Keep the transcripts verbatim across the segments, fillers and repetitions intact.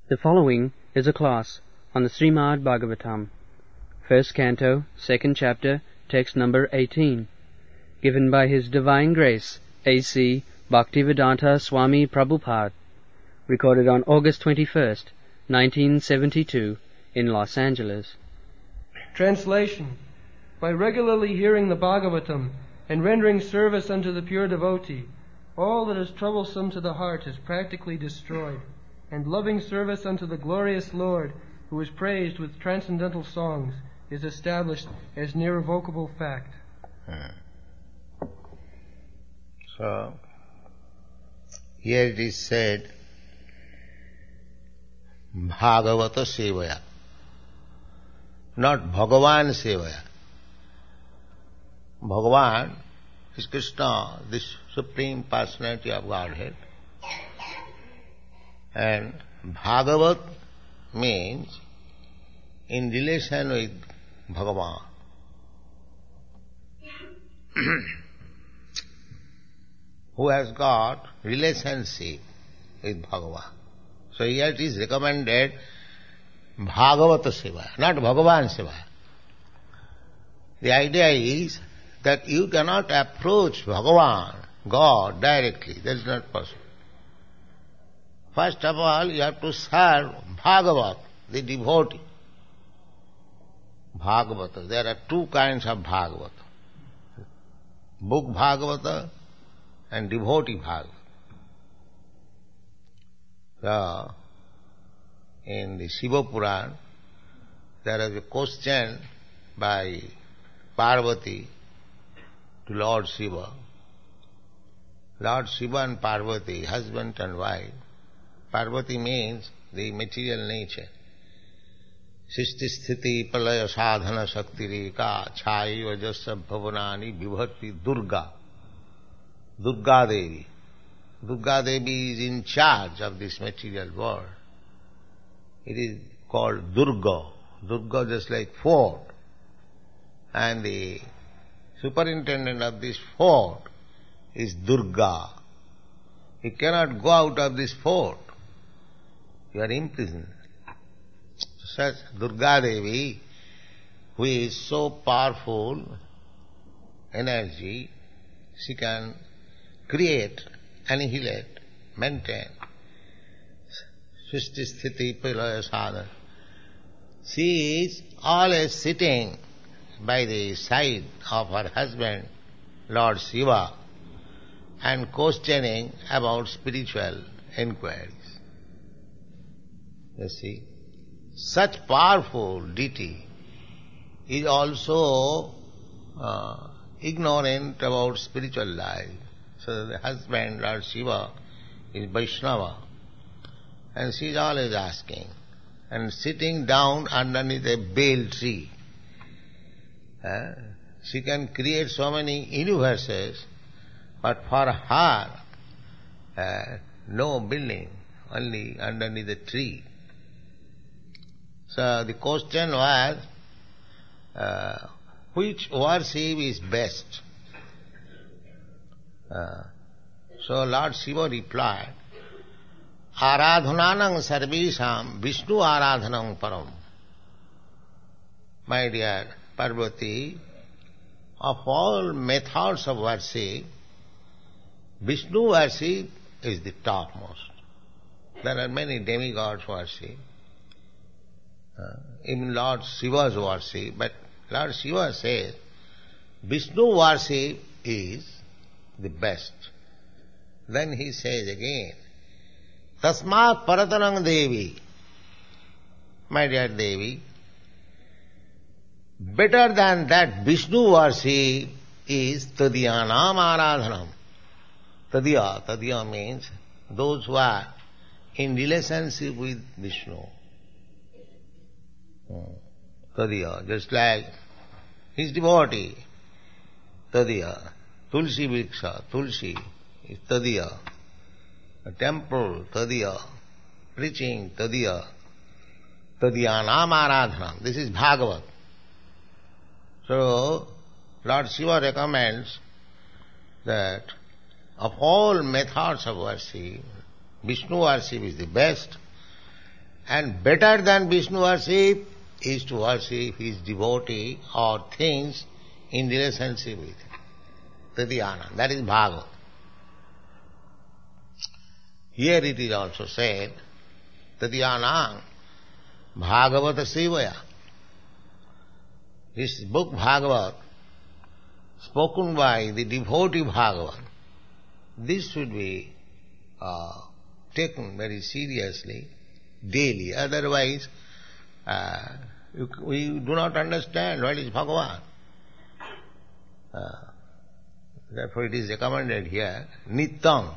The following is a class on the Srimad Bhagavatam, first canto, second chapter, text number eighteen, given by His Divine Grace, A C Bhaktivedanta Swami Prabhupada, recorded on August twenty-first, nineteen seventy-two, in Los Angeles. Translation. By regularly hearing the Bhagavatam and rendering service unto the pure devotee, all that is troublesome to the heart is practically destroyed, and loving service unto the glorious Lord, who is praised with transcendental songs, is established as an irrevocable fact. Hmm. So, here it is said, Bhagavata Sevaya, not Bhagavan Sevaya. Bhagavan is Krishna, this Supreme Personality of Godhead. And Bhagavat means in relation with Bhagavan. Who has got relationship with Bhagavan. So here it is recommended Bhagavata Sevaya, not Bhagavan Sevaya. The idea is that you cannot approach Bhagavan, God, directly. That is not possible. First of all, you have to serve Bhagavat, the devotee. Bhagavata. There are two kinds of Bhagavata. Book Bhagavata and devotee Bhagavata. So, in the Shiva Puran, there is a question by Parvati to Lord Shiva. Lord Shiva and Parvati, husband and wife. Parvati means the material nature. Sisti sthiti palaya sadhana shakti reka chai vajasa bhavanani vibhati Durga. Durga Devi. Durga Devi is in charge of this material world. It is called Durga. Durga just like fort. And the superintendent of this fort is Durga. You cannot go out of this fort. You are imprisoned. Such Durga Devi, who is so powerful energy, she can create, annihilate, maintain. Srishti Sthiti Pralaya Sadhana. She is always sitting by the side of her husband, Lord Shiva, and questioning about spiritual inquiries. You see, such powerful deity is also uh, ignorant about spiritual life. So the husband, Lord Shiva, is Vaishnava, and she is always asking, and sitting down underneath a bale tree. Uh, she can create so many universes, but for her, uh, no building, only underneath a tree. So the question was, uh, which worship is best? Uh, so Lord Shiva replied, Aradhananam sarvesham Vishnu aradhanam param. My dear Parvati, of all methods of worship, Vishnu worship is the topmost. There are many demigods worship. Uh, even Lord Shiva's worship, but Lord Shiva says Vishnu worship is the best. Then he says again, Tasmat Paratanang Devi, my dear Devi, better than that Vishnu worship is Tadyanam Aradhanam. Tadya, Tadya means those who are in relationship with Vishnu. Tadya, just like his devotee, Tadya, Tulsi Vriksha, Tulsi is Tadya, a temple, Tadya, preaching, Tadya, Tadyanam Aradhanam. This is Bhagavat. So, Lord Shiva recommends that of all methods of worship, Vishnu worship is the best, And better than Vishnu worship is to worship his devotee or things in relationship with him. Tadhyana. That is Bhagavad. Here it is also said, Tadhyana Bhagavata Sevaya. This book Bhagavad, spoken by the devotee Bhagavan, this should be uh, taken very seriously, daily. Otherwise, uh, we do not understand what is Bhagavan. Uh, therefore it is recommended here, Nityam,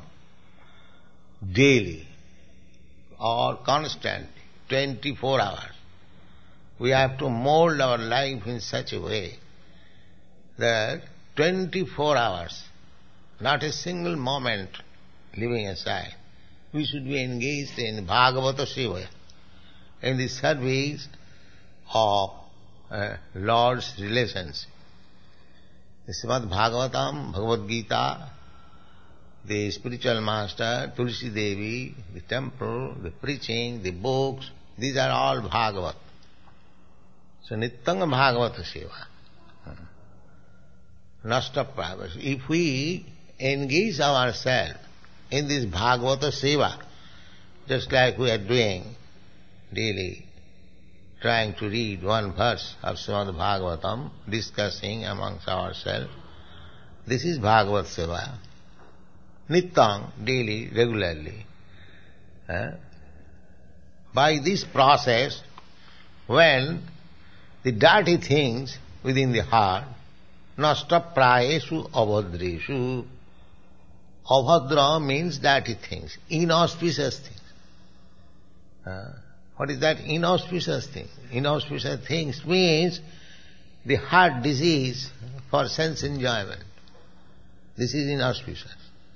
daily or constant, twenty-four hours. We have to mold our life in such a way that twenty-four hours, not a single moment leaving aside, we should be engaged in Bhagavata Sevaya, in the service of uh, Lord's relationship. The Srimad Bhagavatam, Bhagavad Gita, the spiritual master, Tulsi Devi, the temple, the preaching, the books, these are all Bhagavat. So Nityanga Bhagavata Seva. Nasta privacy. If we engage ourselves in this Bhagavata Seva, just like we are doing daily, trying to read one verse of Srimad Bhagavatam, discussing amongst ourselves, this is Bhagavat Seva. Nityam, daily, regularly. Eh? By this process, when the dirty things within the heart, nasta prayesu avadreshu. Avadra means dirty things, inauspicious things. Uh, what is that inauspicious thing? Inauspicious things means the heart disease for sense enjoyment. This is inauspicious.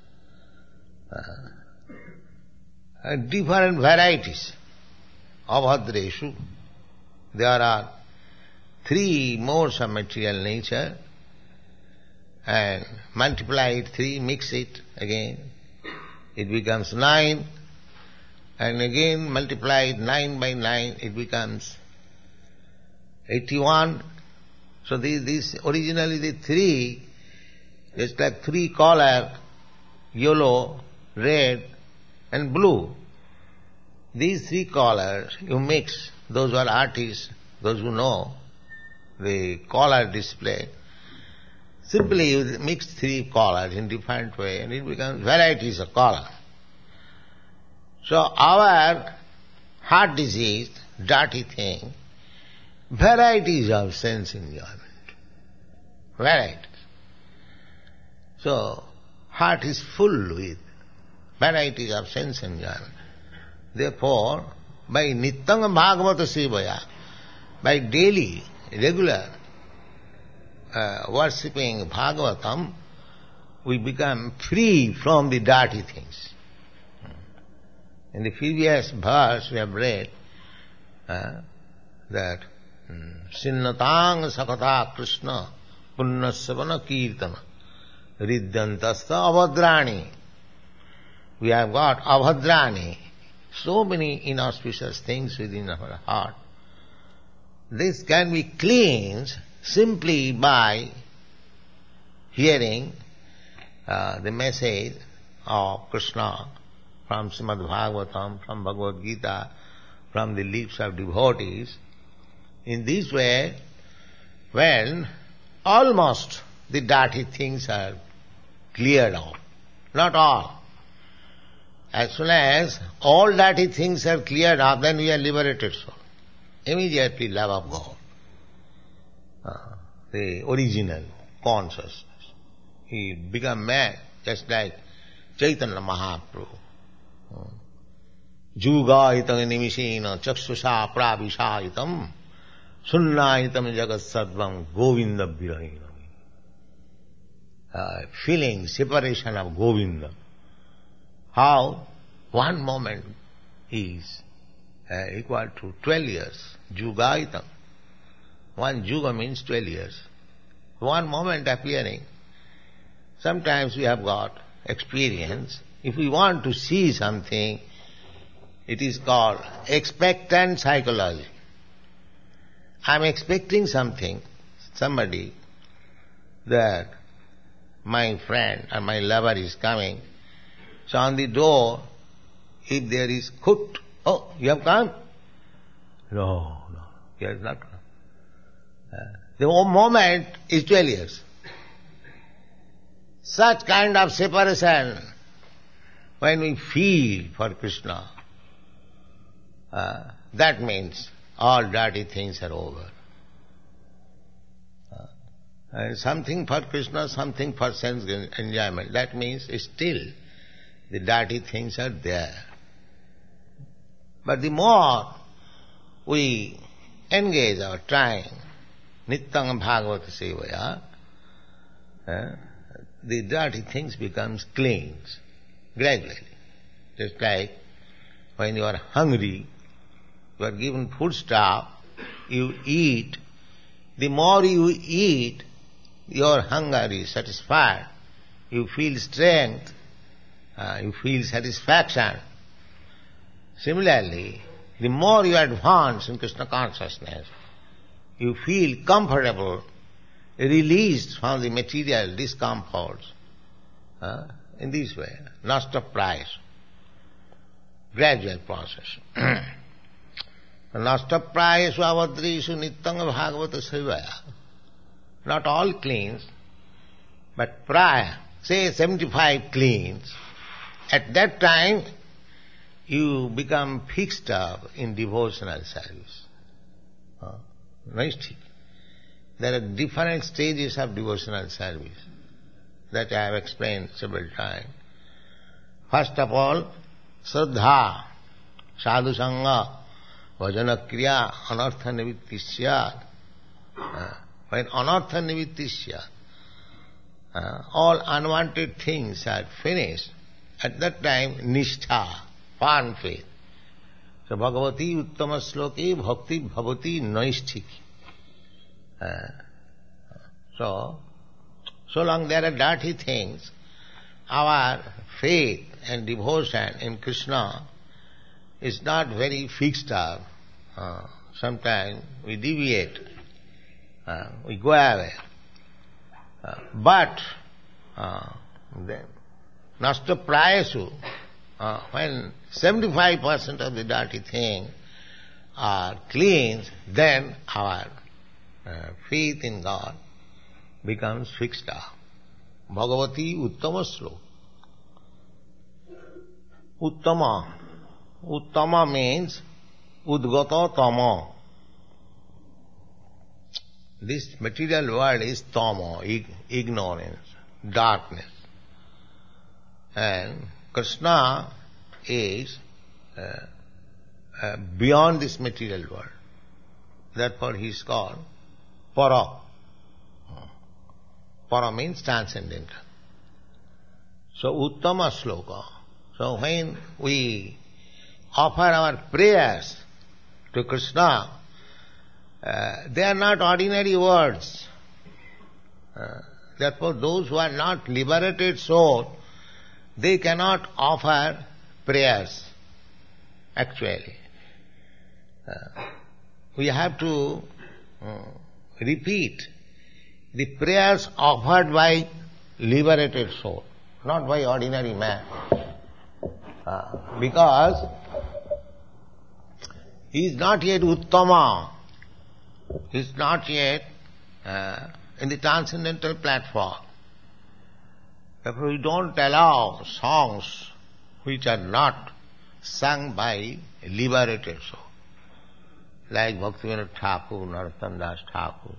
Uh, different varieties of avadreshu. There are three modes of material nature, and multiply it, three, mix it again, it becomes nine, and again multiply it nine by nine, it becomes eighty-one. So these, these originally the three, it's like three color, yellow, red and blue. These three colors you mix, those who are artists, those who know the color display, simply you mix three colors in different way and it becomes varieties of color. So our heart disease, dirty thing, varieties of sense enjoyment. Varieties. So heart is full with varieties of sense enjoyment. Therefore, by Nityanga Bhagavata Sevaya, by daily, regular uh, worshipping Bhagavatam, we become free from the dirty things. In the previous verse we have read uh, that Sinnatang Sakata Krishna Punnasavana Kirtana Riddhantasta Avhadrani. We have got Avhadrani, so many inauspicious things within our heart. This can be cleansed simply by hearing uh, the message of Krishna from Srimad Bhagavatam, from Bhagavad Gita, from the lips of devotees. In this way, when almost the dirty things are cleared out, not all. As soon as all dirty things are cleared up, then we are liberated soul. Immediately love of God. Uh, the original consciousness. He become man, just like Chaitanya Mahaprabhu. Jugayitam nimishena chakshusha pravishayitam sunnayitam jagat sattvam govinda virahinam. Uh, feeling separation of Govinda. How one moment is uh, equal to twelve years. Jugayitam. One juga means twelve years. One moment appearing. Sometimes we have got experience. If we want to see something, It is called expectant psychology. I am expecting something, somebody, that my friend or my lover is coming. So on the door, if there is khut, oh, you have come? No, no, he has not come. Uh, the moment is twelve years. Such kind of separation, when we feel for Krishna, uh, that means all dirty things are over. Uh, and something for Krishna, something for sense enjoyment. That means still the dirty things are there. But the more we engage our trying, Nityam Bhagavata Sevaya, uh, the dirty things becomes clean, gradually. Just like when you are hungry, you are given food stuff, you eat. The more you eat, your hunger is satisfied. You feel strength, uh, you feel satisfaction. Similarly, the more you advance in Krishna consciousness, you feel comfortable, released from the material discomforts. Uh, in this way, nasta price, gradual process. Nasta price avadrisu nityanga bhagavata sevaya. Not all cleans, but prior, say seventy-five cleans. At that time, you become fixed up in devotional service. Uh, Nice. There are different stages of devotional service that I have explained several times. First of all, Shraddha, Sadhu Sangha, Vajana Kriya, Anartha Nivitti Syat. Uh, when Anartha Nivitti Syat, uh, all unwanted things are finished, at that time, Nishtha, firm faith. So Bhagavati Uttama Sloke Bhakti Bhavati Naishthiki. Uh, so, so long there are dirty things, our faith and devotion in Krishna is not very fixed up. Uh, sometimes we deviate, uh, we go away. Uh, but uh, then, nasta prayasu, Uh, when seventy-five percent of the dirty things are cleansed, then our uh, faith in God becomes fixed up. Bhagavati Uttama Sloka. Uttama. Uttama means Udgata Tama. This material world is Tama, ignorance, darkness. And Krishna is uh, uh, beyond this material world. Therefore he is called Para. Para means transcendental. So Uttama Sloka. So when we offer our prayers to Krishna, uh, they are not ordinary words. Uh, therefore those who are not liberated soul, they cannot offer prayers, actually. Uh, we have to uh, repeat the prayers offered by liberated soul, not by ordinary man. Uh, because he is not yet Uttama, he is not yet uh, in the transcendental platform. Therefore we don't allow songs which are not sung by liberated soul, like Bhaktivinoda Thakur, Narottam Das Thakur.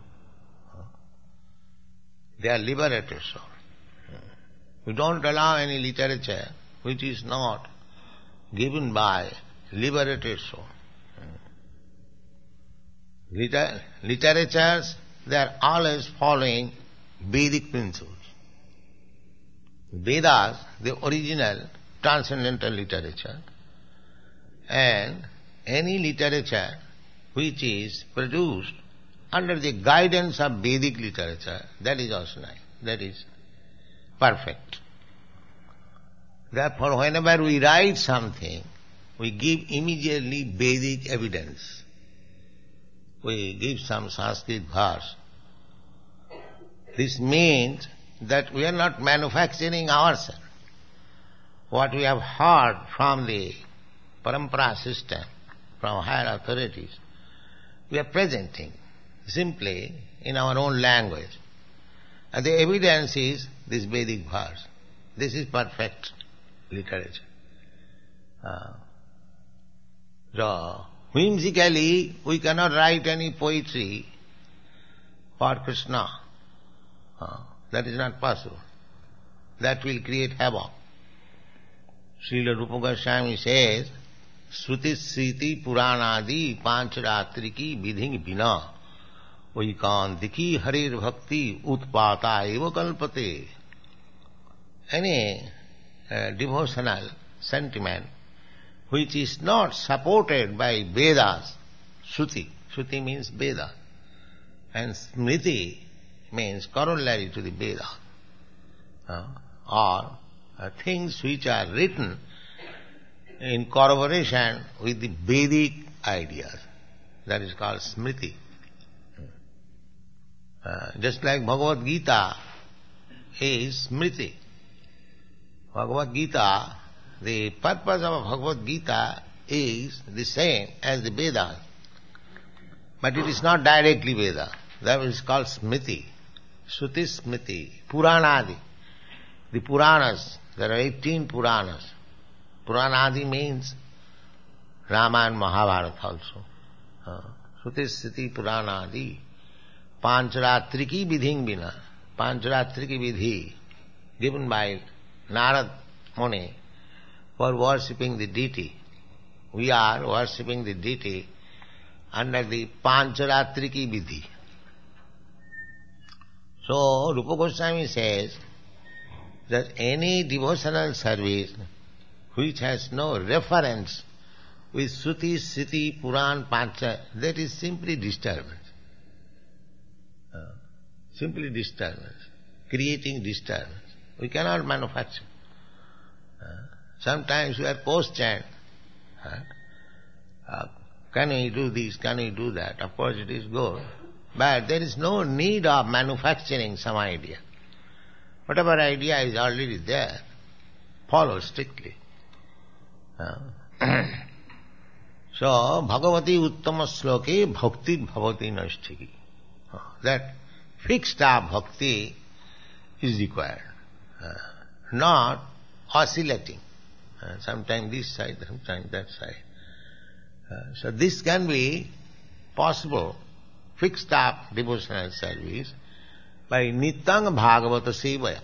They are liberated soul. We don't allow any literature which is not given by liberated soul. Liter- literatures, they are always following Vedic principles. Vedas, the original transcendental literature, and any literature which is produced under the guidance of Vedic literature, that is also nice, that is perfect. Therefore, whenever we write something, we give immediately Vedic evidence. We give some Sanskrit verse. This means that we are not manufacturing ourselves. What we have heard from the parampara system, from higher authorities, we are presenting simply in our own language. And the evidence is this Vedic verse. This is perfect literature. Uh, so, whimsically, we cannot write any poetry for Krishna. Uh, that is not possible. That will create havoc. Srila Rupa Goswami says, Shruti Sriti Puranadi Pancharatriki Vidhing Bina Vaikantiki Harir Bhakti Utpata Eva Kalpate. Any uh, devotional sentiment which is not supported by Vedas, Shruti, Shruti means Veda, and Smriti means corollary to the Veda, uh, or uh, things which are written in corroboration with the Vedic ideas. That is called Smriti. Uh, just like Bhagavad Gita is Smriti. Bhagavad Gita, the purpose of Bhagavad Gita is the same as the Vedas. But it is not directly Veda. That is called Smriti. Shruti Smriti. Puranadi. The Puranas. There are eighteen Puranas. Puranadi means Rama and Mahabharata also. Uh, Shruti Smriti Puranadi. Pancharatriki Vidhing Bina. Pancharatriki Vidhi given by Narad Muni for worshipping the deity. We are worshipping the deity under the Pancharatriki Vidhi. So, Rupa Goswami says that any devotional service which has no reference with Shruti, Sriti, Puran, Pancha, that is simply disturbance. Uh, simply disturbance, creating disturbance. We cannot manufacture. Uh, sometimes we are questioned, uh, uh, can we do this, can we do that? Of course it is good. But there is no need of manufacturing some idea. Whatever idea is already there, follow strictly. Uh, so, Bhagavati Uttama Sloke Bhakti Bhavati Nashtiki. Uh, that fixed up bhakti is required. Uh, not oscillating. Uh, sometimes this side, sometimes that side. Uh, so this can be possible, fixed up devotional service, by Nityang Bhagavata Sevaya.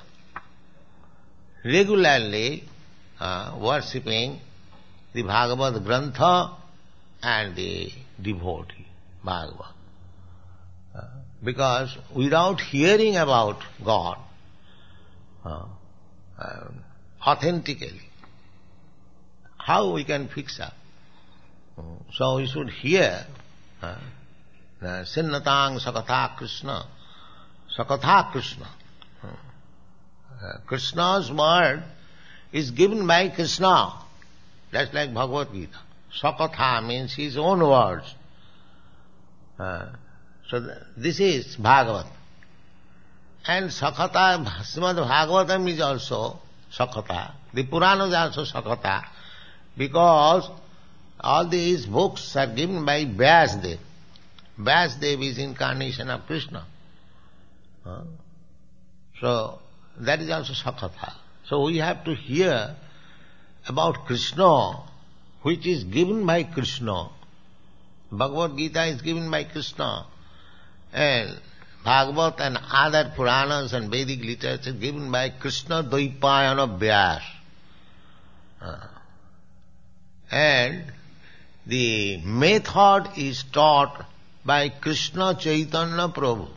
Regularly uh, worshipping the Bhagavad Grantha and the devotee, Bhagavad. Uh, because without hearing about God, uh, uh, authentically, how we can fix up? Uh, so we should hear uh, Sinnatang Sakatha Krishna, Sakatha Krishna. Uh, uh, Krishna's word is given by Krishna, just like Bhagavad Gita. Sakatha means his own words. Uh, so th- this is Bhagavat. And Sakata, Srimad Bhagavatam is also Sakata. The Purana is also Sakata, because all these books are given by Vyasdev. Vyasdev is incarnation of Krishna. Uh, so that is also Sakata. So we have to hear about Krishna, which is given by Krishna. Bhagavad Gita is given by Krishna, and Bhagavat and other Puranas and Vedic literature given by Krishna Dvaipayana Vyas. Uh, and the method is taught by Krishna Chaitanya Prabhu.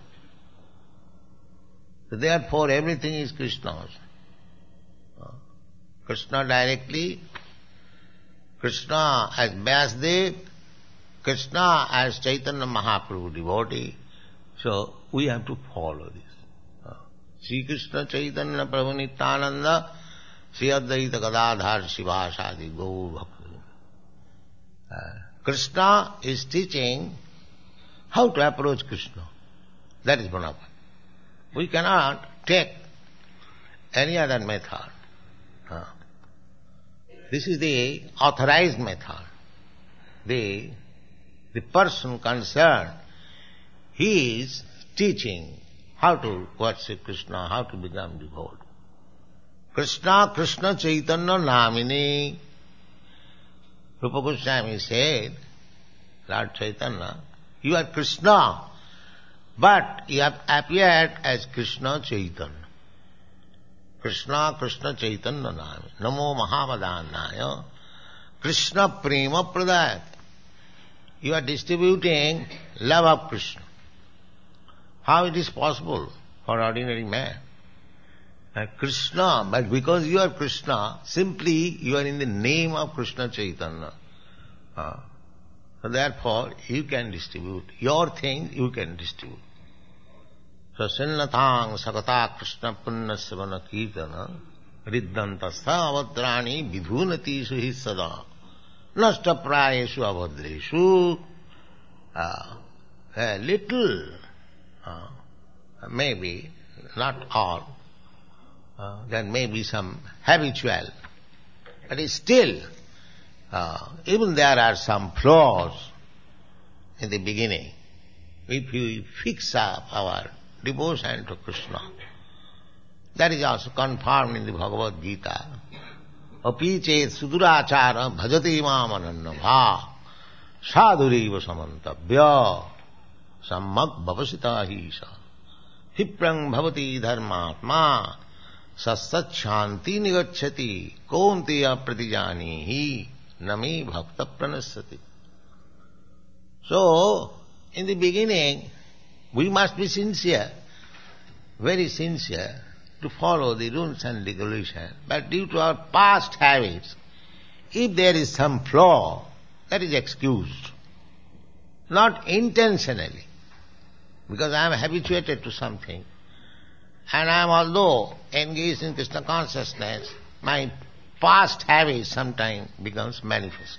Therefore everything is Krishna's. Uh, Krishna directly, Krishna as Vyasdev, Krishna as Chaitanya Mahaprabhu devotee. So we have to follow this. Uh, Sri Krishna Chaitanya Prabhu Nityananda, Sri Advaita Gadadhar Shivasadi Gaur Bhakti. Krishna is teaching how to approach Krishna. That is bona fide. We cannot take any other method. Uh, This is the authorized method. The, the person concerned, he is teaching how to worship Krishna, how to become devout. Krishna, Krishna Chaitanya Namini. Rupa Goswami said, Lord Chaitanya, you are Krishna, but you have appeared as Krishna Chaitanya. Krishna, Krishna Chaitanya Nami, Namo Mahavadannaya, Krishna Prema Pradayat. You are distributing love of Krishna. How it is possible for ordinary man? Uh, Krishna, but because you are Krishna, simply you are in the name of Krishna Chaitanya. Uh, so therefore, you can distribute. Your thing you can distribute. So, Sinnatang Sakata Krishna Punna Savana Kirtana Riddantastha Avadrani Vidhunati Suhi Sada Nasta Prayeshu Avadreshu. Uh, a little, uh, maybe, not all, uh, there may be some habitual, but still, uh, even there are some flaws in the beginning. If you fix up our devotion to Krishna, that is also confirmed in the Bhagavad Gita. Api chet sudurachara bhajati mamananna bha sadhuriva samantabhya sammak bhavasita hisa hiprang bhavati dharmatma sassat shanti nigacchati kontiya pratijanihi nami bhakta pranasati. So, in the beginning, we must be sincere, very sincere, to follow the rules and regulations. But due to our past habits, if there is some flaw, that is excused. Not intentionally, because I am habituated to something, and I am although engaged in Krishna consciousness, my past habit sometimes becomes manifest.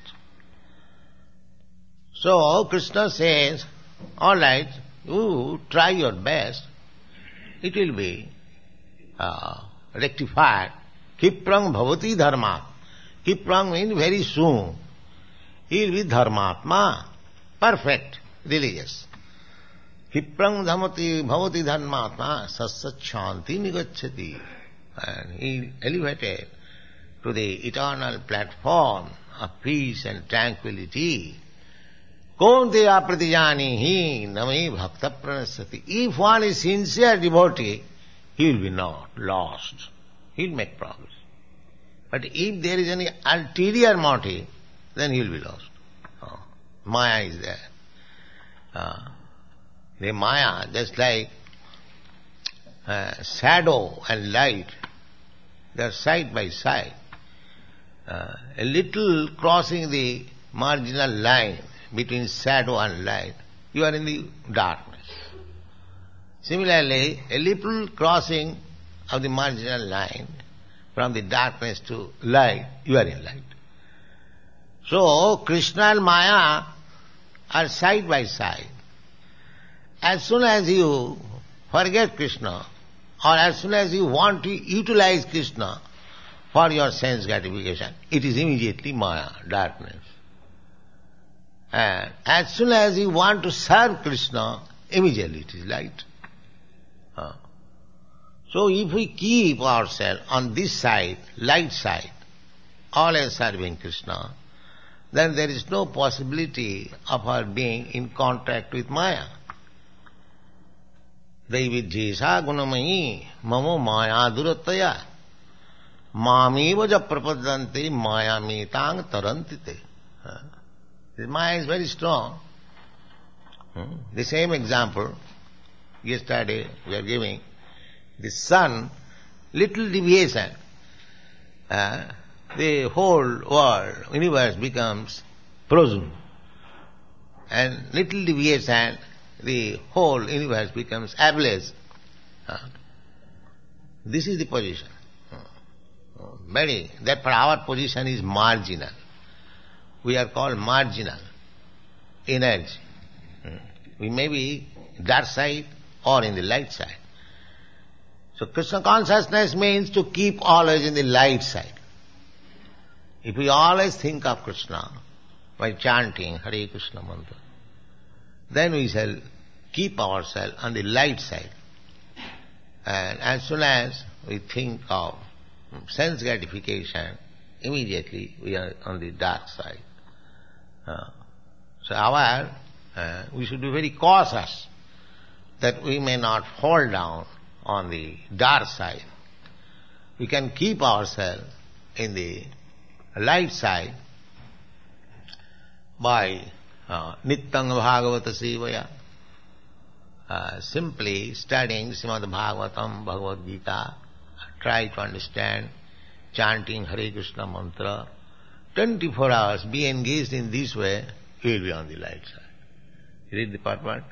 So Krishna says, all right, you try your best, it will be uh, rectified. Kiprang bhavati dharma. Kiprang means very soon. He will be dharmatma, perfect, religious. Kiprang dhamati bhavati dharmatma sassat shanti nigacchati. And he elevated to the eternal platform of peace and tranquility. Konteya pratijanihi nami bhakta pranasati. If one is sincere devotee, he will be not lost. He will make progress. But if there is any ulterior motive, then he will be lost. Oh, Maya is there. Uh, the Maya, just like uh, shadow and light, they are side by side. Uh, a little crossing the marginal line between shadow and light, you are in the darkness. Similarly, a little crossing of the marginal line from the darkness to light, you are in light. So, Krishna and Maya are side by side. As soon as you forget Krishna, or as soon as you want to utilize Krishna for your sense gratification, it is immediately Maya, darkness. And as soon as you want to serve Krishna, immediately it is light. Uh. So if we keep ourselves on this side, light side, always serving Krishna, then there is no possibility of our being in contact with Maya. Daividjesa gunamayi mamo maya durattaya mamiva ja prapadante maya metang tarantite. Uh. The Maya is very strong. Hmm? The same example yesterday we are giving. The sun, little deviation, uh, the whole world, universe becomes frozen. And little deviation, the whole universe becomes ablaze. Uh, this is the position. Uh, very, therefore our position is marginal. We are called marginal. energy. We may be dark side or in the light side. So Krishna consciousness means to keep always in the light side. If we always think of Krishna by chanting Hare Krishna mantra, then we shall keep ourselves on the light side. And as soon as we think of sense gratification, immediately we are on the dark side. Uh, so our, uh, we should be very cautious that we may not fall down on the dark side. We can keep ourselves in the light side by uh, Nityang Bhagavata Sevaya, uh, simply studying Srimad Bhagavatam, Bhagavad Gita, try to understand, chanting Hare Krishna mantra, twenty-four hours, be engaged in this way, you will be on the light side. You read the part one.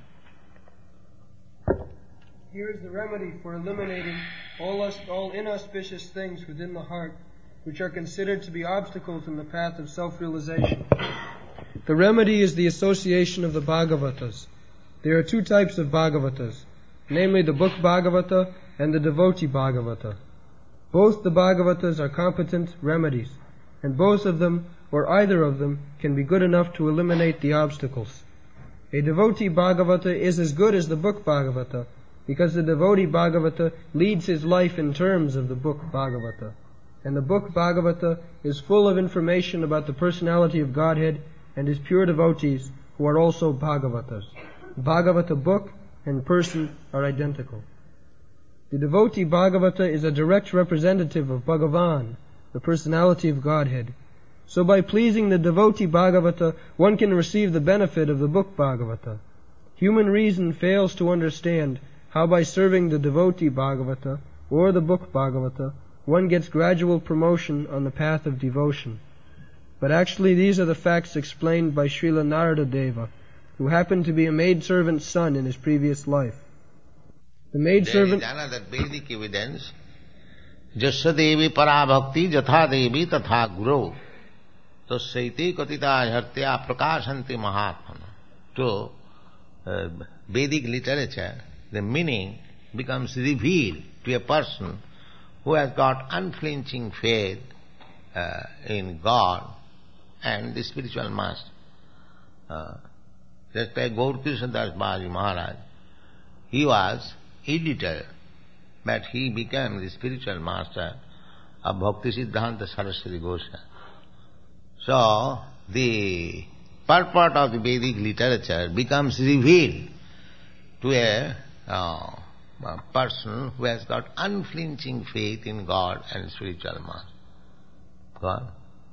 Here is the remedy for eliminating all, us, all inauspicious things within the heart, which are considered to be obstacles in the path of self-realization. The remedy is the association of the Bhagavatas. There are two types of Bhagavatas, namely the book Bhagavata and the devotee Bhagavata. Both the Bhagavatas are competent remedies, and both of them, or either of them, can be good enough to eliminate the obstacles. A devotee Bhagavata is as good as the book Bhagavata, because the devotee Bhagavata leads his life in terms of the book Bhagavata. And the book Bhagavata is full of information about the personality of Godhead and his pure devotees, who are also Bhagavatas. Bhagavata book and person are identical. The devotee Bhagavata is a direct representative of Bhagavan, the personality of Godhead. So by pleasing the devotee Bhagavata, one can receive the benefit of the book Bhagavata. Human reason fails to understand how by serving the devotee Bhagavata or the book Bhagavata, one gets gradual promotion on the path of devotion. But actually these are the facts explained by Srila Narada Deva, who happened to be a maidservant's son in his previous life. The maidservant... There is another Vedic evidence. Jasya devi para bhakti jatha devi tatha guru tasyaiti katita hartya prakashanti mahatmana. To uh, Vedic literature, the meaning becomes revealed to a person who has got unflinching faith uh, in God and the spiritual master. Uh, just like Gaur Krishna Das Baji Maharaj, he was editor, but he became the spiritual master of Bhakti Siddhanta Saraswati Goswami. So, the purport of the Vedic literature becomes revealed to a, uh, a person who has got unflinching faith in God and spiritual master. God.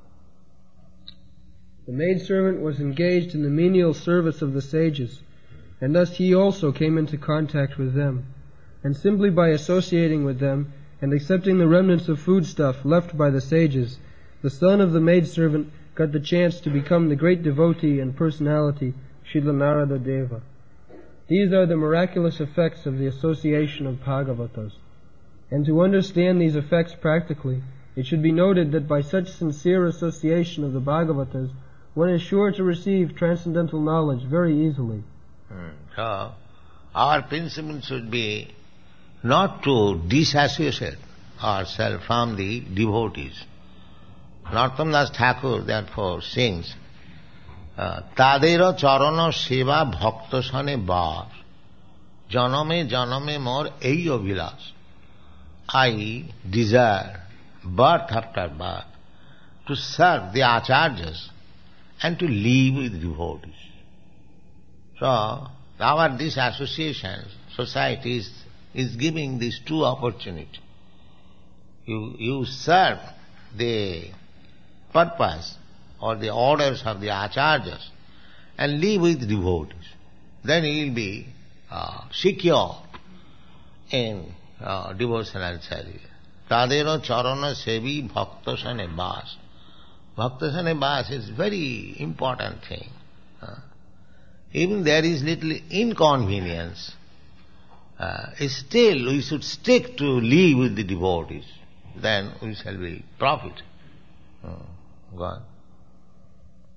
The maidservant was engaged in the menial service of the sages, and thus he also came into contact with them. And simply by associating with them and accepting the remnants of foodstuff left by the sages, the son of the maidservant got the chance to become the great devotee and personality, Srila Narada Deva. These are the miraculous effects of the association of Bhagavatas. And to understand these effects practically, it should be noted that by such sincere association of the Bhagavatas, one is sure to receive transcendental knowledge very easily. Hmm. So, our principle should be not to disassociate ourselves from the devotees. Narottam Das Thakur therefore sings, Tadera charana seva bhakta sane bar, janame janame mor ei abhilas. I desire birth after birth to serve the acharyas and to live with devotees. So, our this association, society is, is giving these two opportunities. You, you serve the purpose or the orders of the acharyas and live with devotees. Then you will be uh, secure in uh, devotional service. Tadera charana sevi bhakta sane bas. Bhakta sane bas is very important thing. Uh, even there is little inconvenience, uh, still we should stick to live with the devotees. Then we shall be profit. Uh, God.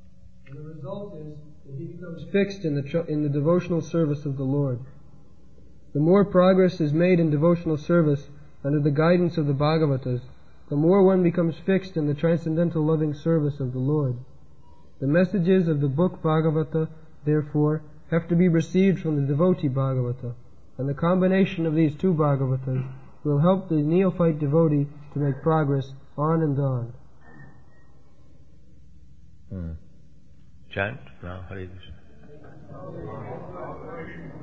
And the result is that he becomes fixed in the, tr- in the devotional service of the Lord. The more progress is made in devotional service under the guidance of the Bhagavatas, the more one becomes fixed in the transcendental loving service of the Lord. The messages of the book Bhagavata, therefore, have to be received from the devotee Bhagavata, and the combination of these two Bhagavatas will help the neophyte devotee to make progress on and on. Hmm. Chant now, Hare Krishna.